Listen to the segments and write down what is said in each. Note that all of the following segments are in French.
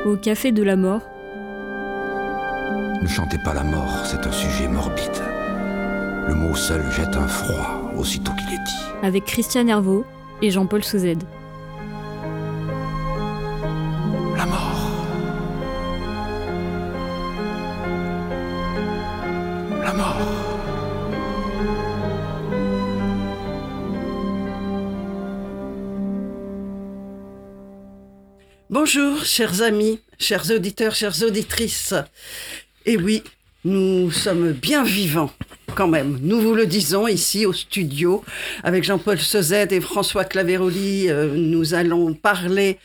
Au café de la mort. Ne chantez pas la mort, c'est un sujet morbide. Le mot seul jette un froid aussitôt qu'il est dit. Avec Christian Hervaux et Jean-Paul Sauzet. La mort. La mort. Bonjour, chers amis, chers auditeurs, chères auditrices. Et oui, nous sommes bien vivants, quand même. Nous vous le disons ici au studio, avec Jean-Paul Sauzet et François Claveroli. Nous allons parler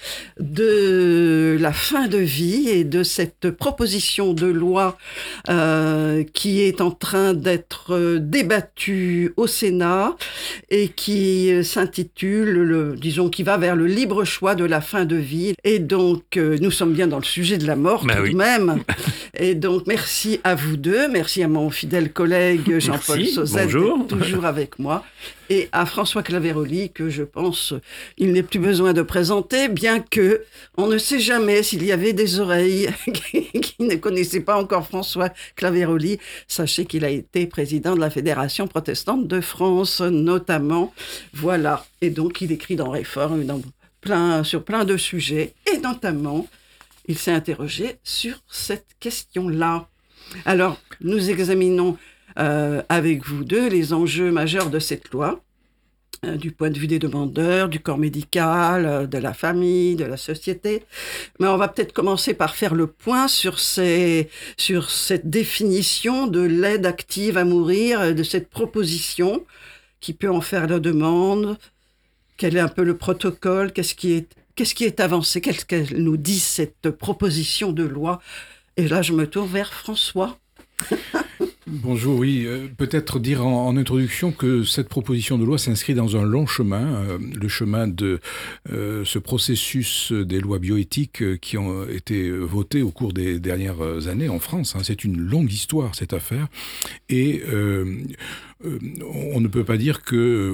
de la fin de vie et de cette proposition de loi qui est en train d'être débattue au Sénat et qui s'intitule, qui va vers le libre choix de la fin de vie. Et donc, nous sommes bien dans le sujet de la mort tout de même. Et donc, merci à vous deux, merci à mon fidèle collègue Jean-Paul Sauzet, toujours avec moi, et à François Claveroli, que je pense il n'est plus besoin de présenter, bien que on ne sait jamais s'il y avait des oreilles qui ne connaissaient pas encore François Claveroli. Sachez qu'il a été président de la Fédération protestante de France, notamment. Voilà. Et donc, il écrit dans Réforme, sur plein de sujets, et notamment, il s'est interrogé sur cette question-là. Alors, nous examinons avec vous deux les enjeux majeurs de cette loi, du point de vue des demandeurs, du corps médical, de la famille, de la société. Mais on va peut-être commencer par faire le point sur cette définition de l'aide active à mourir, de cette proposition, qui peut en faire la demande, quel est un peu le protocole, qu'est-ce qui est avancé, qu'est-ce qu'elle nous dit cette proposition de loi. Et là, je me tourne vers François. Bonjour, oui. Peut-être dire en introduction que cette proposition de loi s'inscrit dans un long chemin, le chemin de ce processus des lois bioéthiques qui ont été votées au cours des dernières années en France. C'est une longue histoire, cette affaire. Et on ne peut pas dire que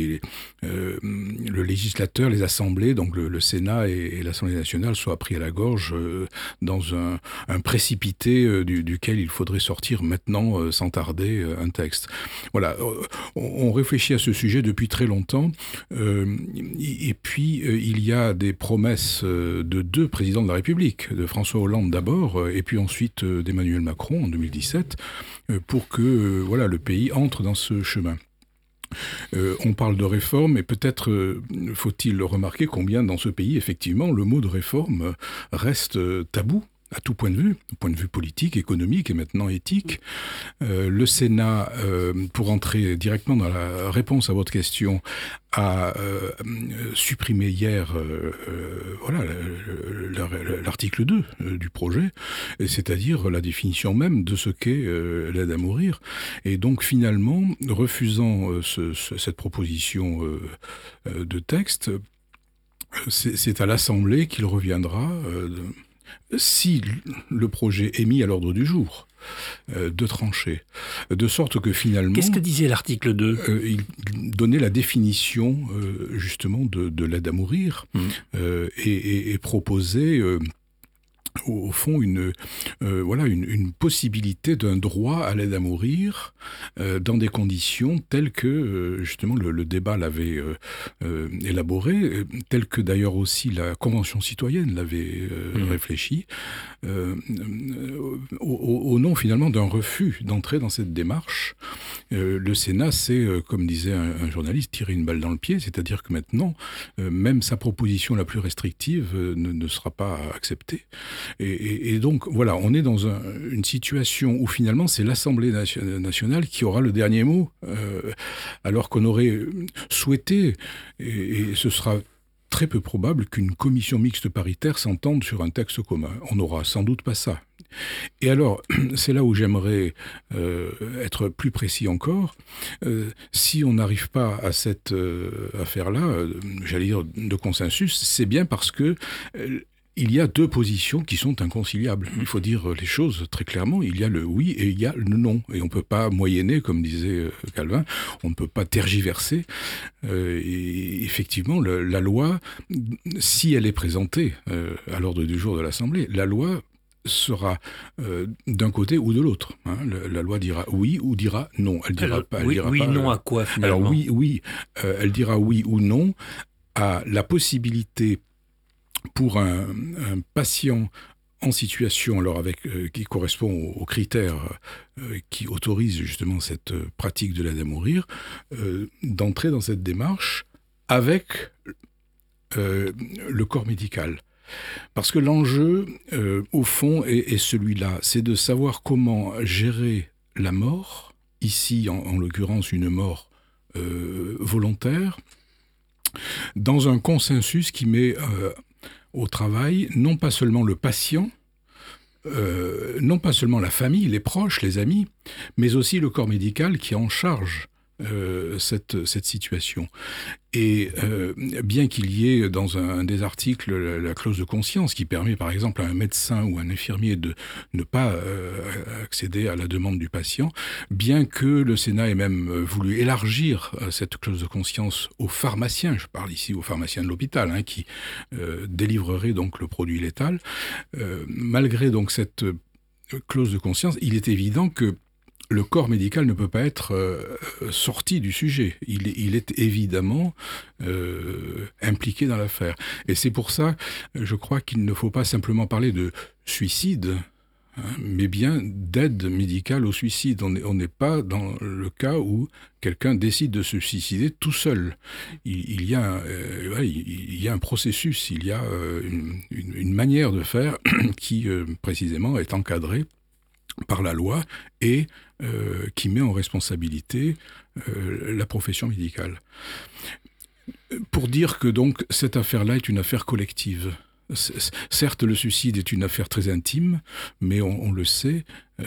le législateur, les assemblées, donc le Sénat et l'Assemblée nationale soient pris à la gorge dans un précipité duquel il faudrait sortir maintenant sans tarder un texte. Voilà, on réfléchit à ce sujet depuis très longtemps et puis il y a des promesses de deux présidents de la République, de François Hollande d'abord et puis ensuite d'Emmanuel Macron en 2017 pour que le pays entre dans ce chemin. On parle de réforme et peut-être faut-il remarquer combien dans ce pays, effectivement, le mot de réforme reste tabou à tout point de vue politique, économique et maintenant éthique. Le Sénat, pour entrer directement dans la réponse à votre question, a supprimé hier l'article 2 du projet, c'est-à-dire la définition même de ce qu'est l'aide à mourir. Et donc finalement, refusant cette proposition de texte, c'est à l'Assemblée qu'il reviendra si le projet est mis à l'ordre du jour, de trancher. De sorte que finalement... Qu'est-ce que disait l'article 2 ? Il donnait la définition justement de l'aide à mourir et proposait... au fond, une possibilité d'un droit à l'aide à mourir dans des conditions telles que, justement, le débat l'avait élaboré, telles que d'ailleurs aussi la Convention citoyenne l'avait réfléchi, au nom finalement d'un refus d'entrer dans cette démarche. Le Sénat s'est, comme disait un journaliste, tiré une balle dans le pied, c'est-à-dire que maintenant, même sa proposition la plus restrictive ne sera pas acceptée. Et donc, voilà, on est dans une situation où finalement c'est l'Assemblée nationale qui aura le dernier mot, alors qu'on aurait souhaité, et ce sera très peu probable qu'une commission mixte paritaire s'entende sur un texte commun. On n'aura sans doute pas ça. Et alors, c'est là où j'aimerais être plus précis encore. Si on n'arrive pas à cette affaire-là, j'allais dire de consensus, c'est bien parce que il y a deux positions qui sont inconciliables. Il faut dire les choses très clairement. Il y a le oui et il y a le non. Et on ne peut pas moyenner, comme disait Calvin. On ne peut pas tergiverser. Et effectivement, la loi, si elle est présentée à l'ordre du jour de l'Assemblée, la loi sera d'un côté ou de l'autre. Hein. La loi dira oui ou dira non. Elle dira pas. Elle dira oui, pas, non à quoi finalement? Alors oui, elle dira oui ou non à la possibilité pour un patient en situation, alors qui correspond aux critères qui autorisent justement cette pratique de l'aide à mourir, d'entrer dans cette démarche avec le corps médical. Parce que l'enjeu, au fond, est celui-là, c'est de savoir comment gérer la mort, ici en l'occurrence une mort volontaire, dans un consensus qui met au travail non pas seulement le patient, non pas seulement la famille, les proches, les amis, mais aussi le corps médical qui est en charge cette situation. Et bien qu'il y ait dans un des articles la clause de conscience qui permet par exemple à un médecin ou un infirmier de ne pas accéder à la demande du patient, bien que le Sénat ait même voulu élargir cette clause de conscience aux pharmaciens, je parle ici aux pharmaciens de l'hôpital, hein, qui délivreraient donc le produit létal, malgré donc cette clause de conscience, il est évident que le corps médical ne peut pas être sorti du sujet. Il est évidemment impliqué dans l'affaire. Et c'est pour ça, je crois qu'il ne faut pas simplement parler de suicide, hein, mais bien d'aide médicale au suicide. On n'est pas dans le cas où quelqu'un décide de se suicider tout seul. Il y a un processus, il y a une manière de faire qui, précisément, est encadrée par la loi et qui met en responsabilité la profession médicale. Pour dire que donc cette affaire-là est une affaire collective. Certes, le suicide est une affaire très intime, mais on le sait,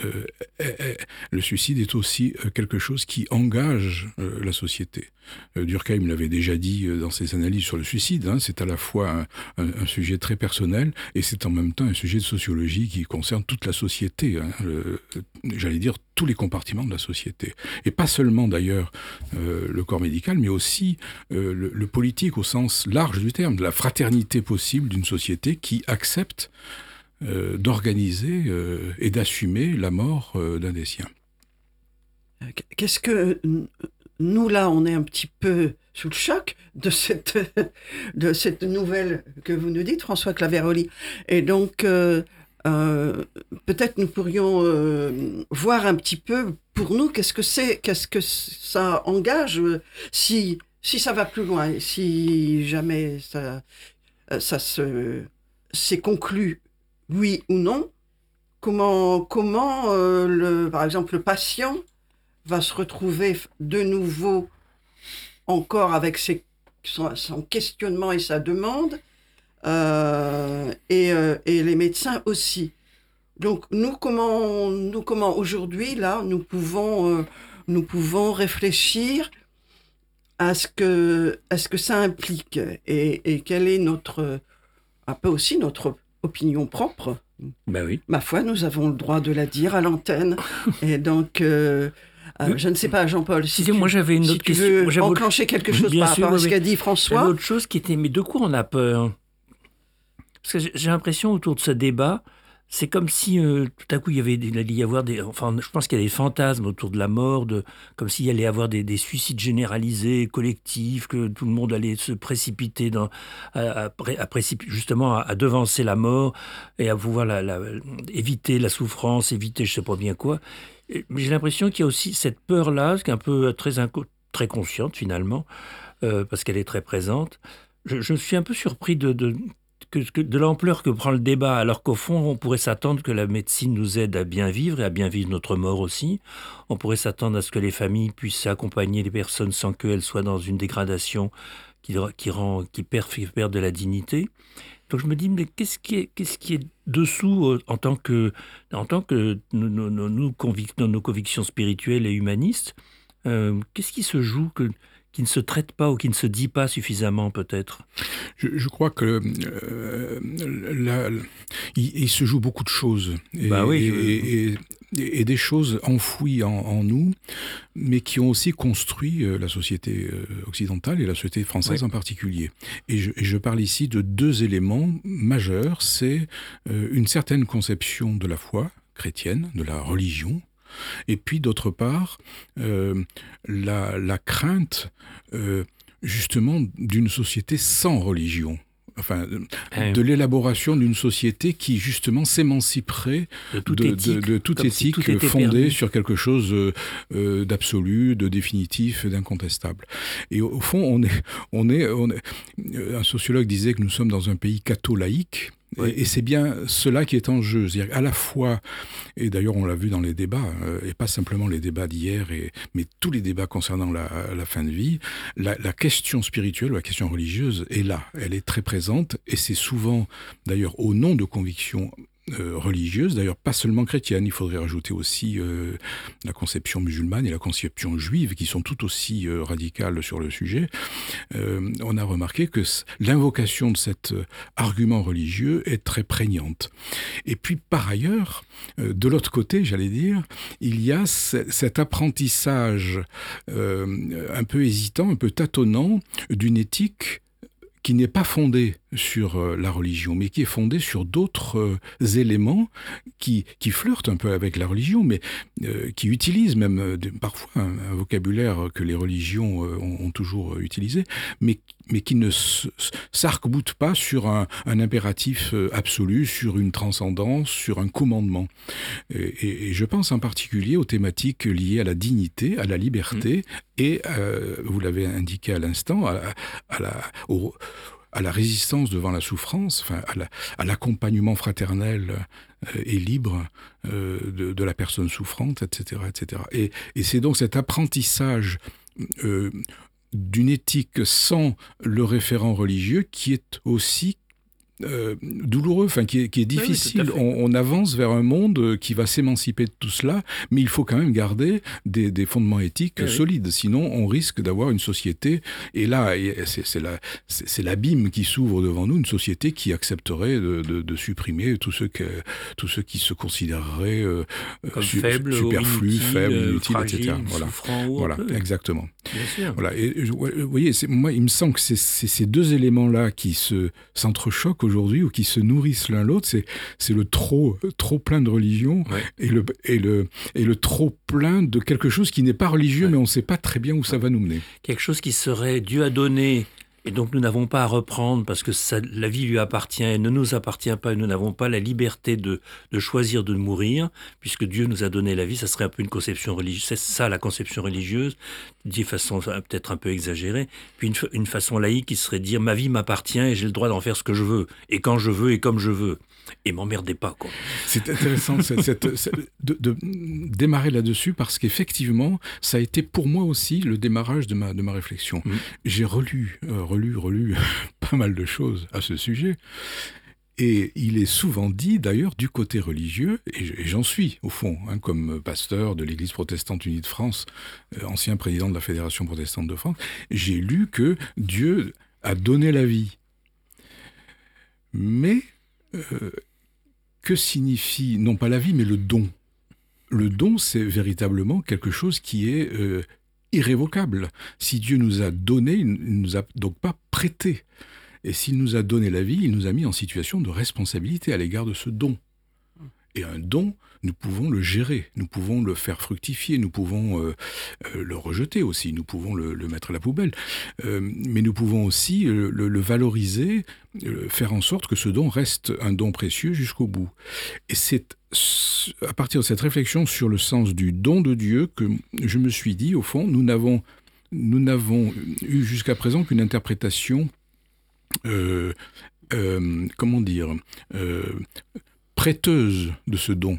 le suicide est aussi quelque chose qui engage la société. Durkheim l'avait déjà dit dans ses analyses sur le suicide, hein, c'est à la fois un sujet très personnel et c'est en même temps un sujet de sociologie qui concerne toute la société, hein, j'allais dire tous les compartiments de la société. Et pas seulement d'ailleurs le corps médical, mais aussi le politique au sens large du terme, de la fraternité possible d'une société qui accepte d'organiser et d'assumer la mort d'un des siens. Qu'est-ce que nous, là, on est un petit peu sous le choc de cette nouvelle que vous nous dites, François Claveroli. Et donc, peut-être nous pourrions voir un petit peu, pour nous, qu'est-ce que ça engage, si ça va plus loin, si jamais c'est conclu oui ou non, comment par exemple, le patient va se retrouver de nouveau encore avec son questionnement et sa demande, et les médecins aussi. Donc nous comment aujourd'hui là nous pouvons réfléchir à ce que ça implique et quelle est un peu aussi notre opinion propre. Ben oui. Ma foi, nous avons le droit de la dire à l'antenne. Et donc, je ne sais pas, Jean-Paul, moi j'avais une autre question. Veux enclencher quelque chose par rapport à ce qu'a dit François. J'avais autre chose qui était, mais de quoi on a peur? Parce que j'ai l'impression autour de ce débat, c'est comme si tout à coup il allait y avoir je pense qu'il y a des fantasmes autour de la mort, comme s'il y allait y avoir des suicides généralisés, collectifs, que tout le monde allait se précipiter justement à devancer la mort et à pouvoir éviter la souffrance, éviter je sais pas bien quoi. Mais j'ai l'impression qu'il y a aussi cette peur-là, qui est un peu très consciente finalement, parce qu'elle est très présente. Je suis un peu surpris de l'ampleur que prend le débat, alors qu'au fond, on pourrait s'attendre que la médecine nous aide à bien vivre et à bien vivre notre mort aussi. On pourrait s'attendre à ce que les familles puissent accompagner les personnes sans qu'elles soient dans une dégradation qui perd de la dignité. Donc je me dis, mais qu'est-ce qui est dessous en tant que nos convictions spirituelles et humanistes, qu'est-ce qui se joue qui ne se traite pas ou qui ne se dit pas suffisamment, peut-être? Je crois que il se joue beaucoup de choses. Et des choses enfouies en nous, mais qui ont aussi construit la société occidentale et la société française en particulier. Et je parle ici de deux éléments majeurs. C'est une certaine conception de la foi chrétienne, de la religion, et puis d'autre part, la crainte justement d'une société sans religion. Enfin, de l'élaboration d'une société qui, justement, s'émanciperait de toute éthique fondée sur quelque chose d'absolu, de définitif, d'incontestable. Et au fond, un sociologue disait que nous sommes dans un pays catho-laïque. Oui. Et c'est bien cela qui est en jeu. C'est-à-dire à la fois, et d'ailleurs on l'a vu dans les débats, et pas simplement les débats d'hier, mais tous les débats concernant la fin de vie, la question spirituelle, la question religieuse est là. Elle est très présente, et c'est souvent, d'ailleurs, au nom de convictions religieuses, d'ailleurs pas seulement chrétiennes, il faudrait rajouter aussi la conception musulmane et la conception juive qui sont tout aussi radicales sur le sujet. On a remarqué que l'invocation de cet argument religieux est très prégnante. Et puis par ailleurs, de l'autre côté, j'allais dire, il y a cet apprentissage un peu hésitant, un peu tâtonnant d'une éthique qui n'est pas fondée sur la religion, mais qui est fondée sur d'autres éléments qui flirtent un peu avec la religion, mais qui utilisent même parfois un vocabulaire que les religions ont toujours utilisé, mais qui ne s'arc-boutent pas sur un impératif absolu, sur une transcendance, sur un commandement. Et je pense en particulier aux thématiques liées à la dignité, à la liberté, et, vous l'avez indiqué à l'instant, à la résistance devant la souffrance, enfin, à l'accompagnement fraternel et libre de la personne souffrante, etc. etc. Et c'est donc cet apprentissage d'une éthique sans le référent religieux qui est aussi douloureux, enfin qui est difficile. Oui, on avance vers un monde qui va s'émanciper de tout cela, mais il faut quand même garder des fondements éthiques solides. Sinon, on risque d'avoir une société, et là, c'est l'abîme qui s'ouvre devant nous, une société qui accepterait de supprimer tous ceux qui se considéreraient superflus, faibles, inutiles, etc. Voilà, exactement. Bien sûr. Voilà. Et vous voyez, moi, il me semble que c'est ces deux éléments-là qui s'entrechoquent aujourd'hui, ou qui se nourrissent l'un l'autre. C'est le trop plein de religion, et le trop plein de quelque chose qui n'est pas religieux, mais on ne sait pas très bien où ça va nous mener. Quelque chose qui serait Dieu a donné, et donc nous n'avons pas à reprendre parce que la vie lui appartient et ne nous appartient pas, et nous n'avons pas la liberté de choisir de mourir, puisque Dieu nous a donné la vie. Ça serait un peu une conception religieuse. C'est ça la conception religieuse, dit de façon peut-être un peu exagérée. Puis une façon laïque qui serait de dire ma vie m'appartient et j'ai le droit d'en faire ce que je veux, et quand je veux et comme je veux. Et m'emmerdez pas, quoi. C'est intéressant de démarrer là-dessus, parce qu'effectivement, ça a été pour moi aussi le démarrage de ma réflexion. J'ai relu pas mal de choses à ce sujet. Et il est souvent dit, d'ailleurs, du côté religieux, et j'en suis, au fond, comme pasteur de l'Église protestante unie de France, ancien président de la Fédération protestante de France, j'ai lu que Dieu a donné la vie. Mais que signifie, non pas la vie, mais le don? Le don, c'est véritablement quelque chose qui est irrévocable. Si Dieu nous a donné, il ne nous a donc pas prêté. Et s'il nous a donné la vie, il nous a mis en situation de responsabilité à l'égard de ce don. Et un don, nous pouvons le gérer, nous pouvons le faire fructifier, nous pouvons le rejeter aussi, nous pouvons le mettre à la poubelle. Mais nous pouvons aussi le valoriser, faire en sorte que ce don reste un don précieux jusqu'au bout. Et c'est à partir de cette réflexion sur le sens du don de Dieu que je me suis dit, au fond, nous n'avons eu jusqu'à présent qu'une interprétation, prêteuse de ce don.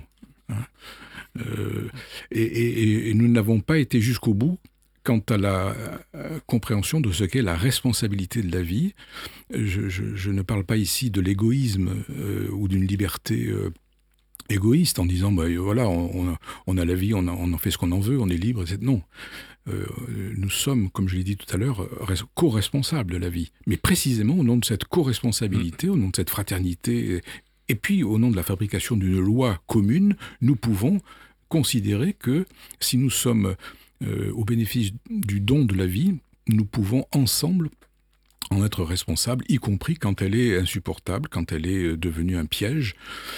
Et nous n'avons pas été jusqu'au bout quant à la compréhension de ce qu'est la responsabilité de la vie. Je ne parle pas ici de l'égoïsme ou d'une liberté égoïste en disant voilà, on a la vie, on en fait ce qu'on en veut, on est libre, etc. Non. nous sommes, comme je l'ai dit tout à l'heure, co-responsables de la vie. Mais précisément au nom de cette co-responsabilité, au nom de cette fraternité, et puis au nom de la fabrication d'une loi commune, nous pouvons considérer que si nous sommes au bénéfice du don de la vie, nous pouvons ensemble en être responsables, y compris quand elle est insupportable, quand elle est devenue un piège,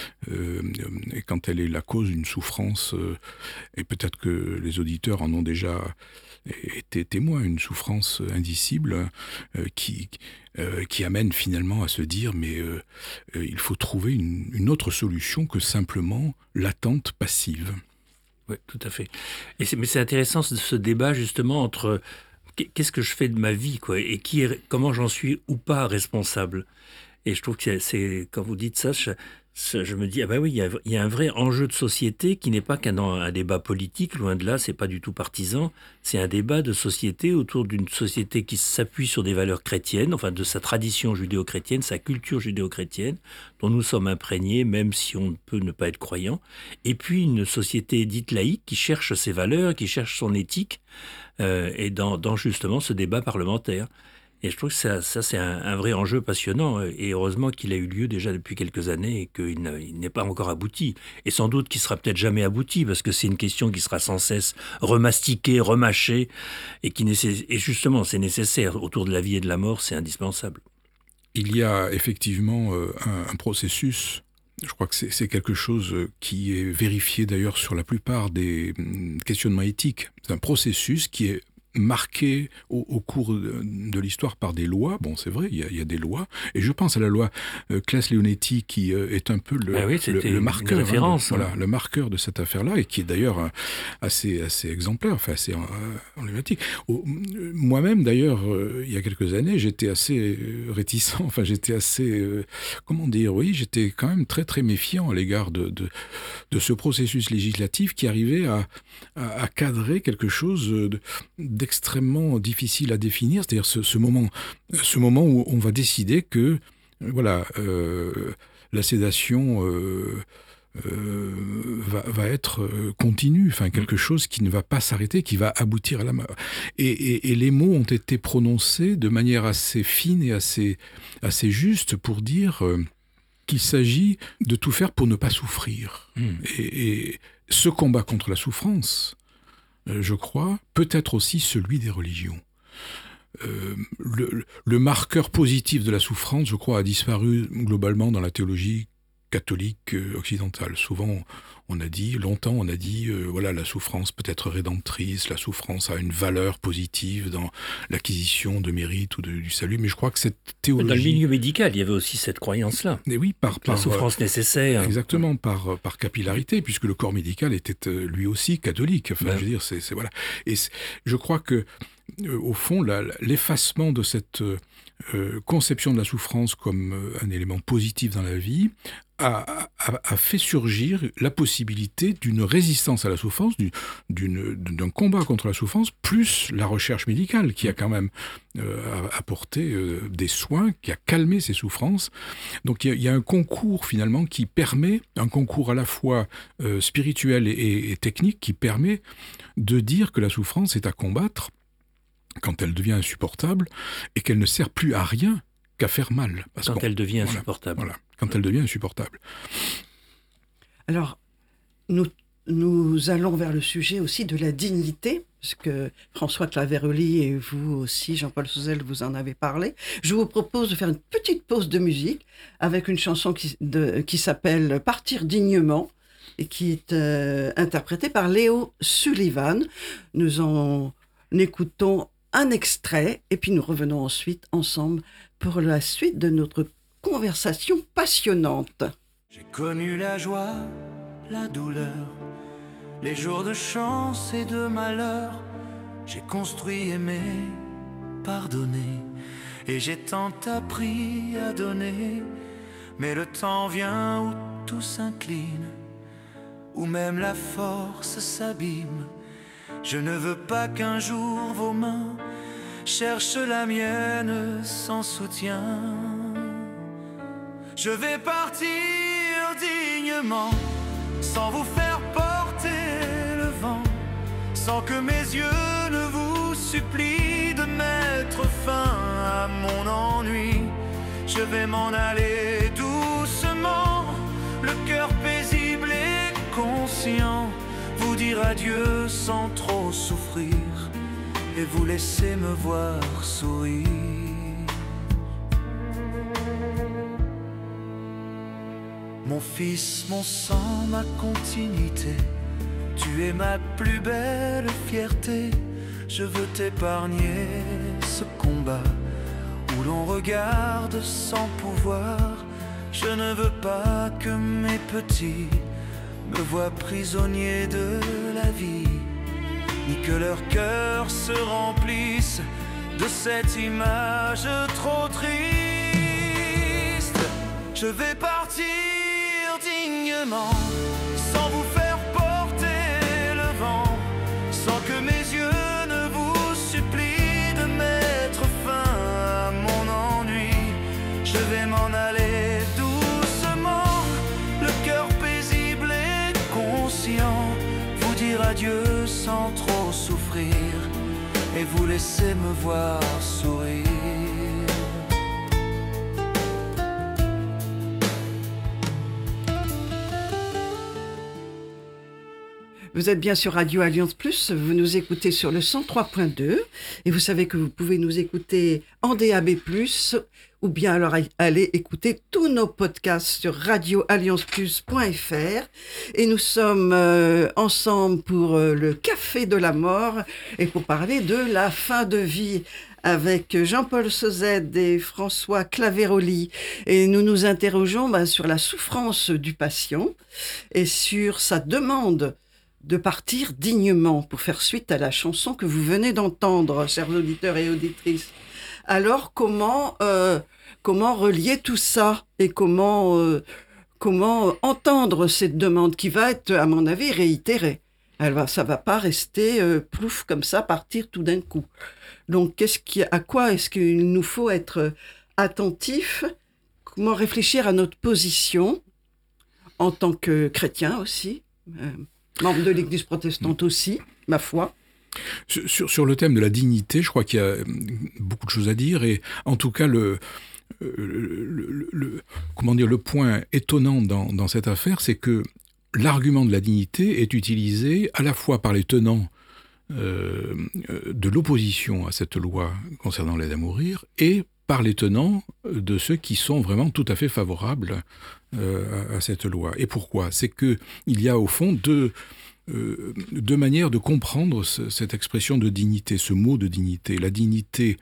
et quand elle est la cause d'une souffrance, et peut-être que les auditeurs en ont déjà été témoins, une souffrance indicible qui amène finalement à se dire mais il faut trouver une autre solution que simplement l'attente passive. Oui, tout à fait. Mais c'est intéressant ce débat justement entre qu'est-ce que je fais de ma vie, quoi, et comment j'en suis ou pas responsable. Et je trouve que c'est quand vous dites ça, je me dis ah ben oui, il y a un vrai enjeu de société qui n'est pas qu'un débat politique, loin de là, c'est pas du tout partisan. C'est un débat de société autour d'une société qui s'appuie sur des valeurs chrétiennes, enfin de sa tradition judéo-chrétienne, sa culture judéo-chrétienne, dont nous sommes imprégnés, même si on peut ne pas être croyant. Et puis une société dite laïque qui cherche ses valeurs, qui cherche son éthique, et dans justement ce débat parlementaire. Et je trouve que ça c'est un vrai enjeu passionnant. Et heureusement qu'il a eu lieu déjà depuis quelques années et qu'il n'est pas encore abouti. Et sans doute qu'il sera peut-être jamais abouti parce que c'est une question qui sera sans cesse remastiquée, remâchée. Et justement, c'est nécessaire. Autour de la vie et de la mort, c'est indispensable. Il y a effectivement un processus. Je crois que c'est quelque chose qui est vérifié d'ailleurs sur la plupart des questionnements éthiques. C'est un processus qui est marqué au cours de l'histoire par des lois. Bon, c'est vrai, il y a des lois. Et je pense à la loi Claes-Leonetti qui est un peu le marqueur, référence, le marqueur de cette affaire-là et qui est d'ailleurs assez exemplaire, enfin assez emblématique. Moi-même, d'ailleurs, il y a quelques années, j'étais assez réticent, enfin j'étais assez, j'étais quand même très très méfiant à l'égard de ce processus législatif qui arrivait à cadrer quelque chose d'extrêmement difficile à définir, c'est-à-dire ce moment où on va décider que la sédation va être continue, enfin quelque chose qui ne va pas s'arrêter, qui va aboutir à la mort. Et les mots ont été prononcés de manière assez fine et assez juste pour dire qu'il s'agit de tout faire pour ne pas souffrir. Et ce combat contre la souffrance, je crois, peut être aussi celui des religions. Le marqueur positif de la souffrance, je crois, a disparu globalement dans la théologie catholique occidentale. Souvent, longtemps on a dit, la souffrance peut être rédemptrice, la souffrance a une valeur positive dans l'acquisition de mérite ou du salut, mais je crois que cette théologie... Dans le milieu médical, il y avait aussi cette croyance-là. Et oui, par la souffrance nécessaire. Exactement, par capillarité, puisque le corps médical était lui aussi catholique. Enfin, je veux dire, voilà. Et je crois que, au fond, l'effacement de cette conception de la souffrance comme un élément positif dans la vie a fait surgir la possibilité d'une résistance à la souffrance, d'un combat contre la souffrance, plus la recherche médicale qui a quand même apporté des soins, qui a calmé ces souffrances. Donc il y a un concours finalement qui permet, un concours à la fois spirituel et technique qui permet de dire que la souffrance est à combattre quand elle devient insupportable et qu'elle ne sert plus à rien qu'à faire mal. Quand elle devient insupportable. Voilà, quand elle devient insupportable. Alors, nous allons vers le sujet aussi de la dignité, parce que François Claveroli et vous aussi, Jean-Paul Sauzel, vous en avez parlé. Je vous propose de faire une petite pause de musique avec une chanson qui s'appelle « Partir dignement » et qui est interprétée par Léo Sullivan. Nous en écoutons un extrait et puis nous revenons ensuite ensemble pour la suite de notre conversation passionnante. J'ai connu la joie, la douleur, les jours de chance et de malheur. J'ai construit, aimé, pardonné, et j'ai tant appris à donner. Mais le temps vient où tout s'incline, où même la force s'abîme. Je ne veux pas qu'un jour vos mains cherchent la mienne sans soutien. Je vais partir dignement, sans vous faire porter le vent, sans que mes yeux ne vous supplie de mettre fin à mon ennui. Je vais m'en aller doucement, le cœur paisible et conscient, vous dire adieu sans trop souffrir et vous laisser me voir sourire. Mon fils, mon sang, ma continuité, tu es ma plus belle fierté. Je veux t'épargner ce combat où l'on regarde sans pouvoir. Je ne veux pas que mes petits me voient prisonnier de la vie, ni que leur cœur se remplisse de cette image trop triste. Je vais partir dignement, sans vous faire porter le vent, sans que mes yeux ne vous supplient de mettre fin à mon ennui. Je vais m'en aller doucement, le cœur paisible et conscient, vous dire adieu sans trop souffrir et vous laisser me voir sourire. Vous êtes bien sur Radio Alliance Plus, vous nous écoutez sur le 103.2 et vous savez que vous pouvez nous écouter en DAB+, ou bien alors aller écouter tous nos podcasts sur radioallianceplus.fr et nous sommes ensemble pour le Café de la Mort et pour parler de la fin de vie avec Jean-Paul Sauzet et François Claveroli. Et nous nous interrogeons sur la souffrance du patient et sur sa demande de partir dignement, pour faire suite à la chanson que vous venez d'entendre, chers auditeurs et auditrices. Alors, comment relier tout ça et comment entendre cette demande qui va être, à mon avis, réitérée. Ça va pas rester plouf comme ça, partir tout d'un coup. Donc, à quoi est-ce qu'il nous faut être attentif? Comment réfléchir à notre position en tant que chrétien aussi, membre de l'Église protestante aussi, ma foi. Sur le thème de la dignité, je crois qu'il y a beaucoup de choses à dire et en tout cas le point étonnant dans cette affaire, c'est que l'argument de la dignité est utilisé à la fois par les tenants de l'opposition à cette loi concernant l'aide à mourir et par les tenants de ceux qui sont vraiment tout à fait favorables à cette loi. Et pourquoi ? C'est qu'il y a au fond deux manières de comprendre cette expression de dignité, ce mot de dignité. La dignité,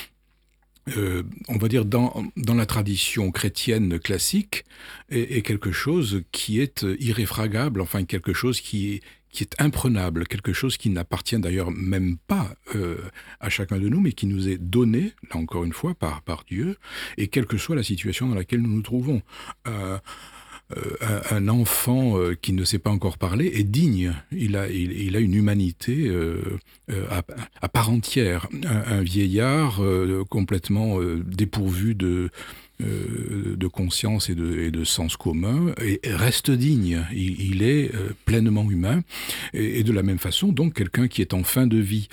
on va dire dans la tradition chrétienne classique, est quelque chose qui est irréfragable, enfin quelque chose qui est imprenable, quelque chose qui n'appartient d'ailleurs même pas à chacun de nous, mais qui nous est donné, là encore une fois, par Dieu, et quelle que soit la situation dans laquelle nous nous trouvons. Un enfant qui ne sait pas encore parler est digne, il a une humanité à part entière. Un vieillard complètement dépourvu de conscience et de sens commun, et reste digne. Il est pleinement humain. Et de la même façon, donc, quelqu'un qui est en fin de vie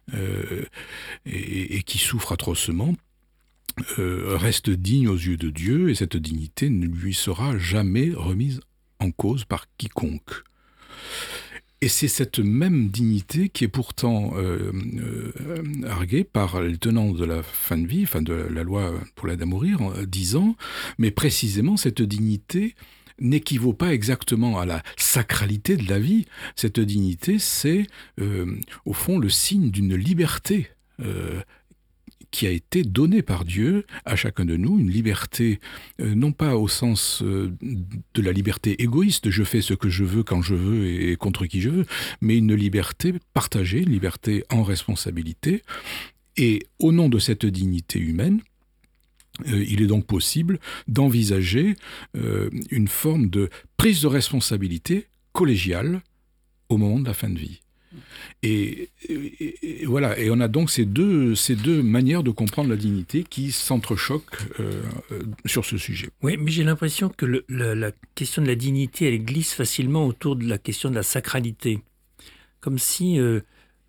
et qui souffre atrocement, reste digne aux yeux de Dieu, et cette dignité ne lui sera jamais remise en cause par quiconque. Et c'est cette même dignité qui est pourtant arguée par les tenants de la fin de vie, enfin de la loi pour l'aide à mourir, en disant, mais précisément cette dignité n'équivaut pas exactement à la sacralité de la vie. Cette dignité, c'est au fond le signe d'une liberté qui a été donnée par Dieu à chacun de nous, une liberté non pas au sens de la liberté égoïste, je fais ce que je veux quand je veux et contre qui je veux, mais une liberté partagée, une liberté en responsabilité. Et au nom de cette dignité humaine, il est donc possible d'envisager une forme de prise de responsabilité collégiale au moment de la fin de vie. Et voilà, et on a donc ces deux manières de comprendre la dignité qui s'entrechoquent sur ce sujet. Oui, mais j'ai l'impression que la question de la dignité, elle glisse facilement autour de la question de la sacralité. Comme si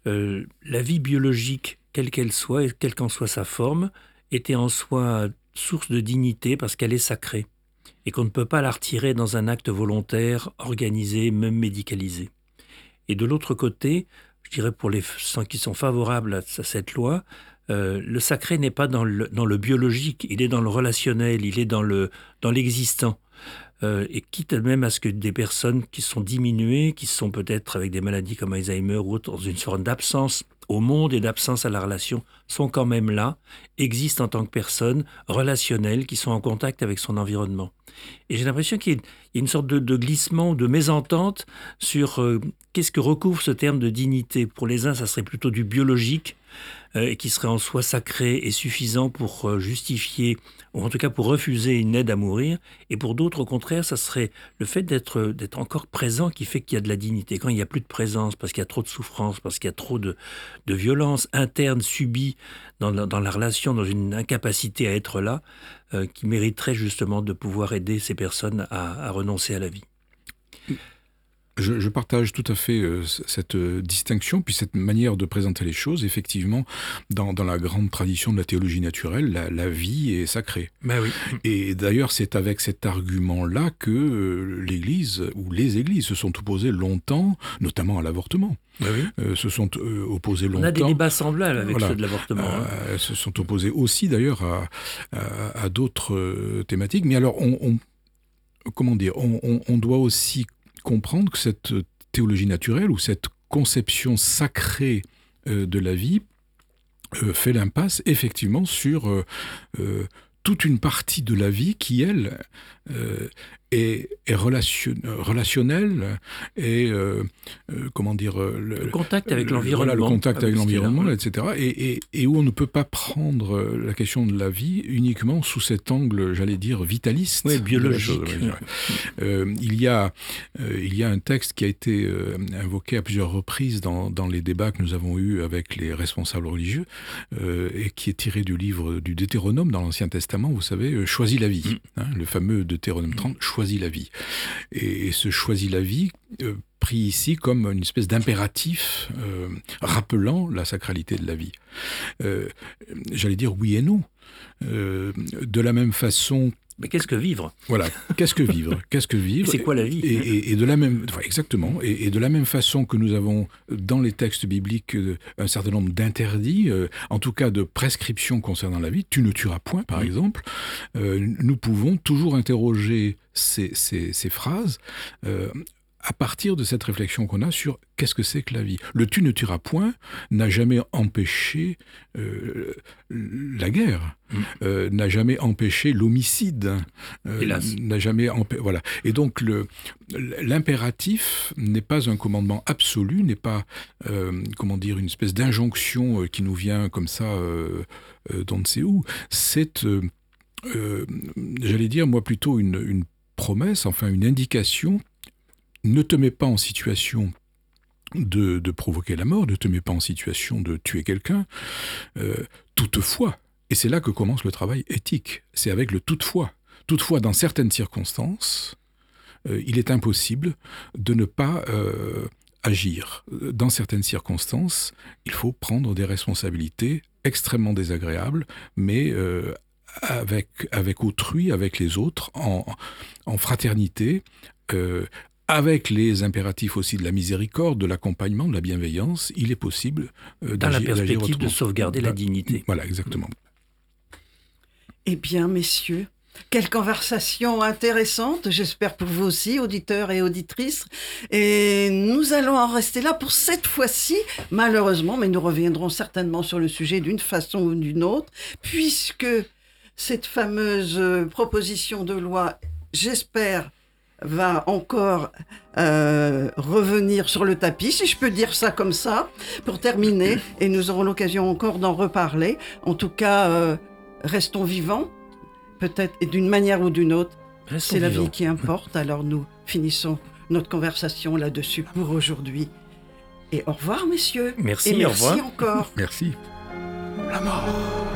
la vie biologique, quelle qu'elle soit, et quelle qu'en soit sa forme, était en soi source de dignité parce qu'elle est sacrée et qu'on ne peut pas la retirer dans un acte volontaire, organisé, même médicalisé. Et de l'autre côté, je dirais pour les gens qui sont favorables à cette loi, le sacré n'est pas dans le biologique, il est dans le relationnel, il est dans l'existant. Et quitte même à ce que des personnes qui sont diminuées, qui sont peut-être avec des maladies comme Alzheimer ou autres, dans une sorte d'absence au monde et d'absence à la relation, sont quand même là, existent en tant que personnes relationnelles qui sont en contact avec son environnement. Et j'ai l'impression qu'il y a une sorte de glissement, de mésentente sur qu'est-ce que recouvre ce terme de dignité. Pour les uns, ça serait plutôt du biologique, et qui serait en soi sacré et suffisant pour justifier, ou en tout cas pour refuser une aide à mourir. Et pour d'autres, au contraire, ça serait le fait d'être encore présent qui fait qu'il y a de la dignité. Quand il n'y a plus de présence, parce qu'il y a trop de souffrance, parce qu'il y a trop de violence interne subie dans la relation, dans une incapacité à être là, qui mériterait justement de pouvoir aider ces personnes à renoncer à la vie. Je partage tout à fait cette distinction, puis cette manière de présenter les choses. Effectivement, dans la grande tradition de la théologie naturelle, la vie est sacrée. Ben oui. Et d'ailleurs, c'est avec cet argument-là que l'Église, ou les Églises, se sont opposées longtemps, notamment à l'avortement. Ben oui. Se sont opposés longtemps. On a des débats semblables avec ceux de l'avortement. Se sont opposés aussi, d'ailleurs, à d'autres thématiques. Mais alors, comment dire, on doit aussi comprendre que cette théologie naturelle ou cette conception sacrée de la vie fait l'impasse effectivement sur toute une partie de la vie qui, elle, est relationnelle et comment dire le contact avec l'environnement, voilà, le contact avec l'environnement, etc. Et où on ne peut pas prendre la question de la vie uniquement sous cet angle, j'allais dire, vitaliste. Oui, biologique. Il y a un texte qui a été invoqué à plusieurs reprises dans les débats que nous avons eus avec les responsables religieux et qui est tiré du livre du Deutéronome dans l'Ancien Testament, vous savez, choisis la vie, le fameux Deutéronome 30, choisis la vie. Et ce choisis la vie pris ici comme une espèce d'impératif rappelant la sacralité de la vie. J'allais dire oui et non. De la même façon... Mais qu'est-ce que vivre ? Voilà, qu'est-ce que vivre ? Qu'est-ce que vivre ? C'est quoi la vie ? Et de la même, enfin, exactement. Et de la même façon que nous avons dans les textes bibliques un certain nombre d'interdits, en tout cas de prescriptions concernant la vie, tu ne tueras point, par exemple, nous pouvons toujours interroger ces phrases à partir de cette réflexion qu'on a sur qu'est-ce que c'est que la vie. Le « tu ne tueras point » n'a jamais empêché la guerre, n'a jamais empêché l'homicide, n'a jamais voilà. Et donc l'impératif n'est pas un commandement absolu, n'est pas comment dire, une espèce d'injonction qui nous vient comme ça d'on ne sait où. C'est, j'allais dire moi plutôt une promesse, enfin une indication. Ne te mets pas en situation de provoquer la mort, ne te mets pas en situation de tuer quelqu'un. Toutefois, et c'est là que commence le travail éthique, c'est avec le toutefois. Toutefois, dans certaines circonstances, il est impossible de ne pas agir. Dans certaines circonstances, il faut prendre des responsabilités extrêmement désagréables, mais avec autrui, avec les autres, en fraternité, avec les impératifs aussi de la miséricorde, de l'accompagnement, de la bienveillance, il est possible d'agir. Dans la perspective de sauvegarder la dignité. Voilà, exactement. Eh bien, messieurs, quelle conversation intéressante, j'espère pour vous aussi, auditeurs et auditrices. Et nous allons en rester là pour cette fois-ci, malheureusement, mais nous reviendrons certainement sur le sujet d'une façon ou d'une autre, puisque cette fameuse proposition de loi, j'espère, va encore revenir sur le tapis, si je peux dire ça comme ça, pour terminer, et nous aurons l'occasion encore d'en reparler. En tout cas, restons vivants, peut-être, et d'une manière ou d'une autre, c'est la vie qui importe. Alors nous finissons notre conversation là-dessus pour aujourd'hui. Et au revoir, messieurs. Merci, et merci au revoir. encore. Merci. La mort.